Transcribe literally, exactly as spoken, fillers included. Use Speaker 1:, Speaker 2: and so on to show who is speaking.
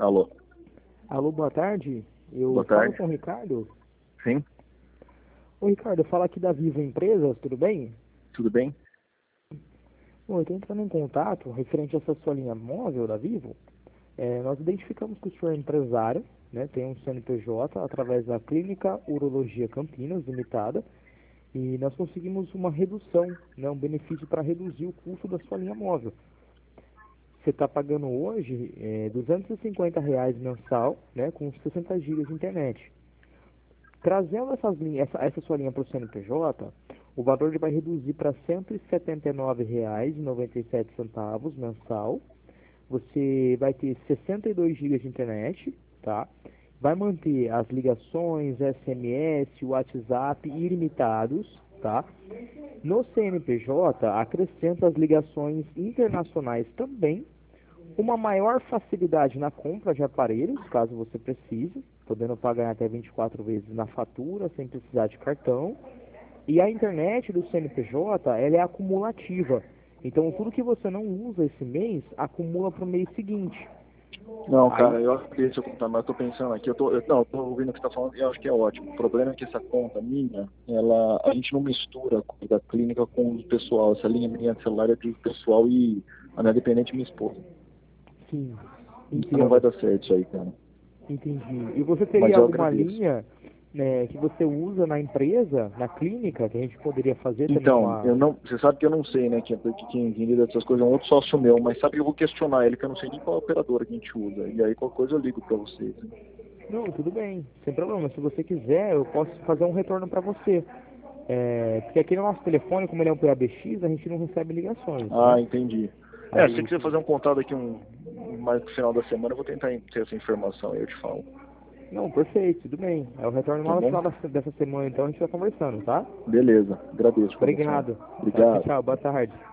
Speaker 1: Alô,
Speaker 2: Alô, boa tarde. Eu
Speaker 1: boa
Speaker 2: falo
Speaker 1: tarde.
Speaker 2: com o Ricardo.
Speaker 1: Sim,
Speaker 2: Ô, Ricardo, eu falo aqui da Vivo Empresas, tudo bem?
Speaker 1: tudo bem?
Speaker 2: Bom, eu estou entrando em contato referente a essa sua linha móvel da Vivo. É, nós identificamos que o senhor é empresário, né, tem um C N P J através da Clínica Urologia Campinas Limitada e nós conseguimos uma redução, né, um benefício para reduzir o custo da sua linha móvel. Você está pagando hoje é, duzentos e cinquenta reais mensal, né, com sessenta gigas de internet. Trazendo essas linhas, essa, essa sua linha para o C N P J, o valor ele vai reduzir para cento e setenta e nove reais e noventa e sete centavos mensal. Você vai ter sessenta e dois gigas de internet, tá? Vai manter as ligações, S M S, WhatsApp ilimitados, tá? No C N P J, acrescenta as ligações internacionais também, uma maior facilidade na compra de aparelhos, caso você precise, podendo pagar até vinte e quatro vezes na fatura, sem precisar de cartão. E a internet do C N P J, ela é acumulativa. Então, tudo que você não usa esse mês, acumula para o mês seguinte.
Speaker 1: Não,
Speaker 2: Aí,
Speaker 1: cara, eu agradeço seu computador, mas eu tô pensando aqui, eu tô, eu, não, eu tô ouvindo o que você tá falando e eu acho que é ótimo. O problema é que essa conta minha, ela, a gente não mistura a conta da clínica com o pessoal. Essa linha minha de celular é de pessoal e a minha dependente é minha esposa.
Speaker 2: sim,
Speaker 1: Então não vai
Speaker 2: entendo,
Speaker 1: dar certo isso aí, cara.
Speaker 2: entendi. E você
Speaker 1: Mas
Speaker 2: teria
Speaker 1: eu
Speaker 2: alguma
Speaker 1: agradeço.
Speaker 2: linha, né, que você usa na empresa, na clínica, que a gente poderia fazer também
Speaker 1: Então,
Speaker 2: uma...
Speaker 1: eu não, você sabe que eu não sei, né, que, que quem quem lida dessas coisas é um outro sócio meu, mas sabe que eu vou questionar ele, que eu não sei nem qual operadora que a gente usa. E aí qualquer coisa eu ligo pra vocês.
Speaker 2: Não, tudo bem, sem problema. Se você quiser, eu posso fazer um retorno para você. É, porque aqui no nosso telefone, como ele é um P A B X, a gente não recebe ligações,
Speaker 1: Ah,
Speaker 2: né?
Speaker 1: entendi. É, se você
Speaker 2: Aí,
Speaker 1: quiser
Speaker 2: se
Speaker 1: fazer
Speaker 2: você...
Speaker 1: um contato aqui um, mais pro final da semana, eu vou tentar ter essa informação e eu te falo.
Speaker 2: Não, perfeito, tudo bem. Eu retorno
Speaker 1: Tá
Speaker 2: lá no
Speaker 1: bom?
Speaker 2: final dessa dessa semana, então a gente vai conversando, tá?
Speaker 1: Beleza. Agradeço, coração.
Speaker 2: Obrigado. Tá, tchau,
Speaker 1: Obrigado.
Speaker 2: tchau, boa tarde.